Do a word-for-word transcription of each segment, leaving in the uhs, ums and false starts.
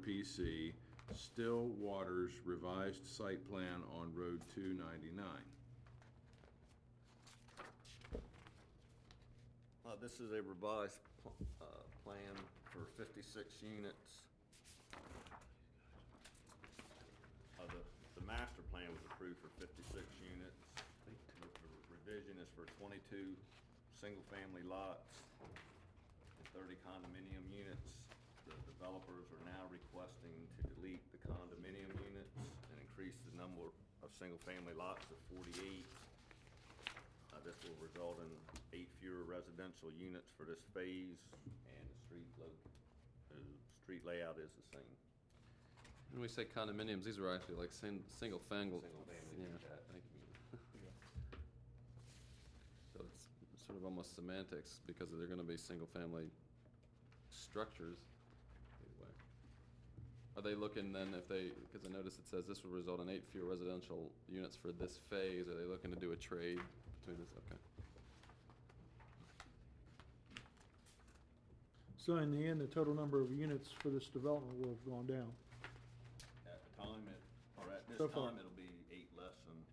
P C, Still Waters revised site plan on Road two ninety-nine. Uh, this is a revised, pl- uh, plan for fifty-six units. Uh, the, the master plan was approved for fifty-six units. The revision is for twenty-two single-family lots and thirty condominium units. The developers are now requesting to delete the condominium units and increase the number of single-family lots to forty-eight. Uh, this will result in eight fewer residential units for this phase, and the street lo, the street layout is the same. When we say condominiums, these are actually like sing, single family. Single family Yeah, detached. thank you. So it's sort of almost semantics because they're gonna be single family structures. Either way. Are they looking then if they, because I noticed it says this will result in eight fewer residential units for this phase, are they looking to do a trade between this? Okay. So in the end, the total number of units for this development will have gone down. At the time, it, or at this So far. time, it'll be eight less than,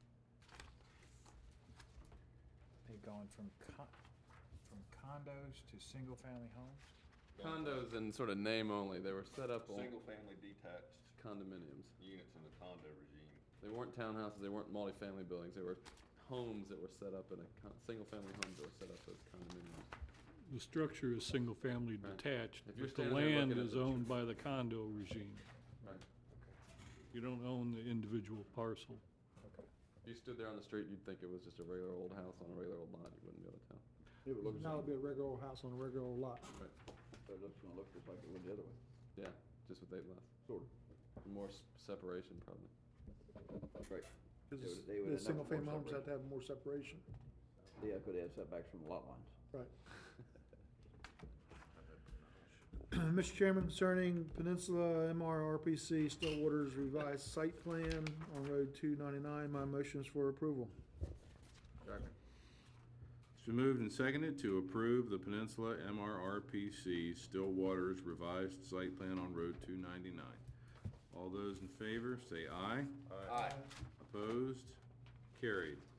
They're going from con, from condos to single-family homes? Condos in sort of name only, they were set up on single-family detached condominiums. units in the condo regime. They weren't townhouses, they weren't multifamily buildings, they were homes that were set up in a, con- single-family homes that were set up as condominiums. The structure is single-family Right. detached, If you're but the standing there land looking at is the- owned by the condo regime. Right. You don't own the individual parcel. Okay. If you stood there on the street, you'd think it was just a regular old house on a regular old lot, you wouldn't be able to tell. It would look the Now it'll same, be a regular old house on a regular old lot. Right. but it looks gonna look just like it would the other way, Yeah, just with eight less. sort of. More s- separation, probably. Right. Because They would- they would the end up single with more family homes have to separation. have more separation. Yeah, could have setbacks from the lot lines. Right. Mister Chairman, concerning Peninsula M R R P C Stillwater's revised site plan on Road two ninety-nine, my motion is for approval. It's been moved and seconded to approve the Peninsula M R R P C Still Waters revised site plan on Road two ninety-nine. All those in favor, say aye. Aye. Opposed? Carried.